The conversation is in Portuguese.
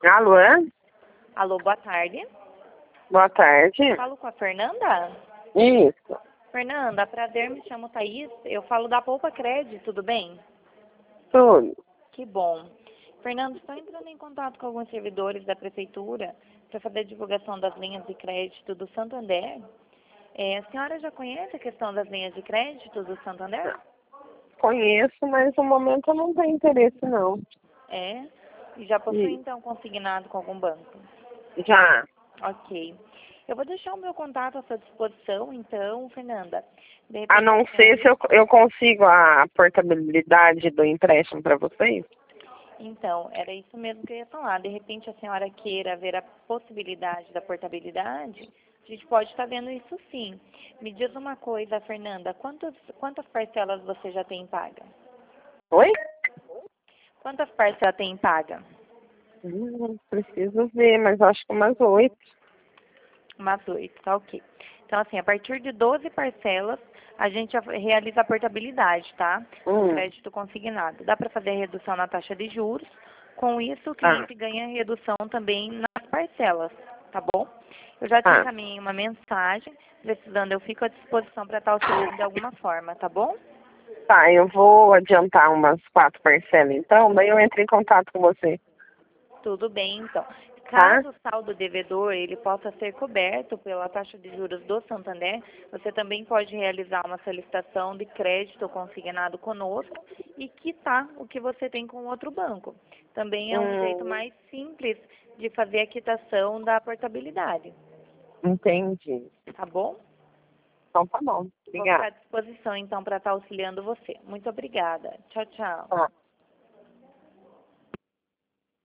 Alô? Alô, boa tarde. Boa tarde. Falo com a Fernanda? Isso. Fernanda, prazer, me chamo Thaís. Eu falo da Poupa Crédito, tudo bem? Tudo. Que bom. Fernanda, estou entrando em contato com alguns servidores da Prefeitura para fazer a divulgação das linhas de crédito do Santander. A senhora já conhece a questão das linhas de crédito do Santander? Conheço, mas no momento eu não tenho interesse, não. É? E já possui, Isso. então, consignado com algum banco? Já. Ok. Eu vou deixar o meu contato à sua disposição, então, Fernanda. De A repente, não a ser senhora... se eu consigo a portabilidade do empréstimo para vocês. Então, era isso mesmo que eu ia falar. De repente, a senhora queira ver a possibilidade da portabilidade, a gente pode estar vendo isso sim. Me diz uma coisa, Fernanda, quantas parcelas você já tem paga? Oi? Quantas parcelas tem paga? Preciso ver, mas acho que umas 8. Umas 8, tá ok. Então, assim, a partir de 12 parcelas, a gente realiza a portabilidade, tá? Do crédito consignado. Dá para fazer a redução na taxa de juros. Com isso, o Tá. cliente ganha redução também nas parcelas, tá bom? Eu já te Tá. encaminhei uma mensagem. Precisando, eu fico à disposição para estar auxiliando de alguma forma, tá bom? Tá, eu vou adiantar umas 4 parcelas, então, daí eu entro em contato com você. Tudo bem, então. Tá? Caso o saldo devedor ele possa ser coberto pela taxa de juros do Santander, você também pode realizar uma solicitação de crédito consignado conosco e quitar o que você tem com outro banco. Também é um jeito mais simples de fazer a quitação da portabilidade, Entendi. tá bom? Então tá bom. Vou ficar Obrigada. à disposição então para estar auxiliando você. Muito obrigada. Tchau, tchau. Tá.